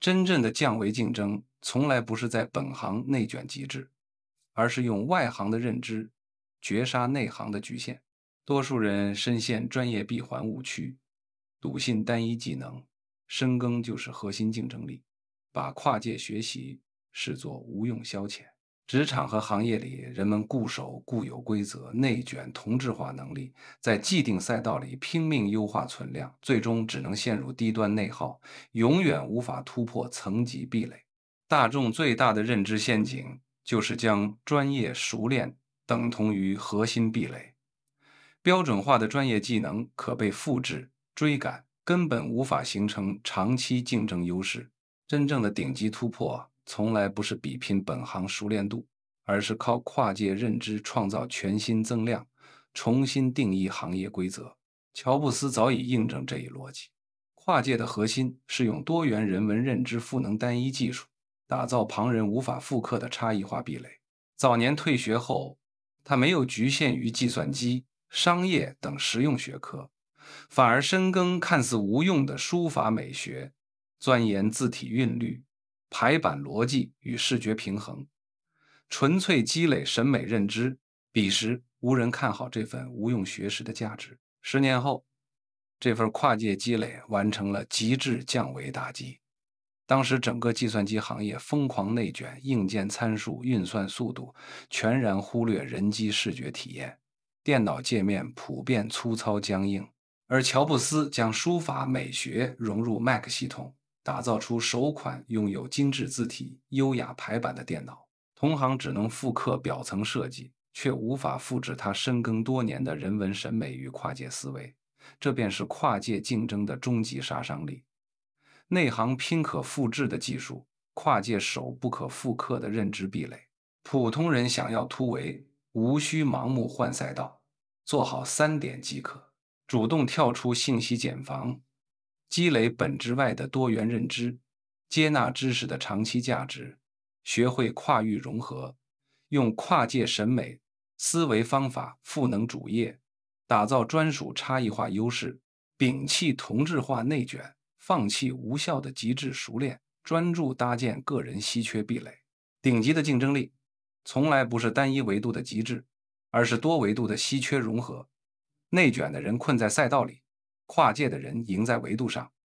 真正的降维竞争，从来不是在本行内卷极致，而是用外行的认知绝杀内行的局限。多数人深陷专业闭环误区，笃信单一技能，深耕就是核心竞争力，把跨界学习视作无用消遣。职场和行业里，人们固守固有规则，内卷同质化能力，在既定赛道里拼命优化存量，最终只能陷入低端内耗，永远无法突破层级壁垒。大众最大的认知陷阱就是将专业熟练等同于核心壁垒。标准化的专业技能可被复制、追赶，根本无法形成长期竞争优势。真正的顶级突破，从来不是比拼本行熟练度，而是靠跨界认知创造全新增量，重新定义行业规则。乔布斯早已印证这一逻辑。跨界的核心是用多元人文认知赋能单一技术，打造旁人无法复刻的差异化壁垒。早年退学后，他没有局限于计算机、商业等实用学科，反而深耕看似无用的书法美学，钻研字体韵律、排版逻辑与视觉平衡，纯粹积累审美认知。彼时无人看好这份无用学识的价值。10年后，这份跨界积累完成了极致降维打击。当时整个计算机行业疯狂内卷，硬件参数、运算速度全然忽略人机视觉体验，电脑界面普遍粗糙僵硬。而乔布斯将书法美学融入 Mac 系统，打造出首款拥有精致字体、优雅排版的电脑。同行只能复刻表层设计，却无法复制他深耕多年的人文审美与跨界思维。这便是跨界竞争的终极杀伤力。内行拼可复制的技术，跨界守不可复刻的认知壁垒。普通人想要突围，无需盲目换赛道，做好3点即可：主动跳出信息茧房，积累本质外的多元认知，接纳知识的长期价值，学会跨域融合，用跨界审美、思维方法赋能主业，打造专属差异化优势，摒弃同质化内卷，放弃无效的极致熟练，专注搭建个人稀缺壁垒。顶级的竞争力从来不是单一维度的极致，而是多维度的稀缺融合。内卷的人困在赛道里，跨界的人赢在维度上。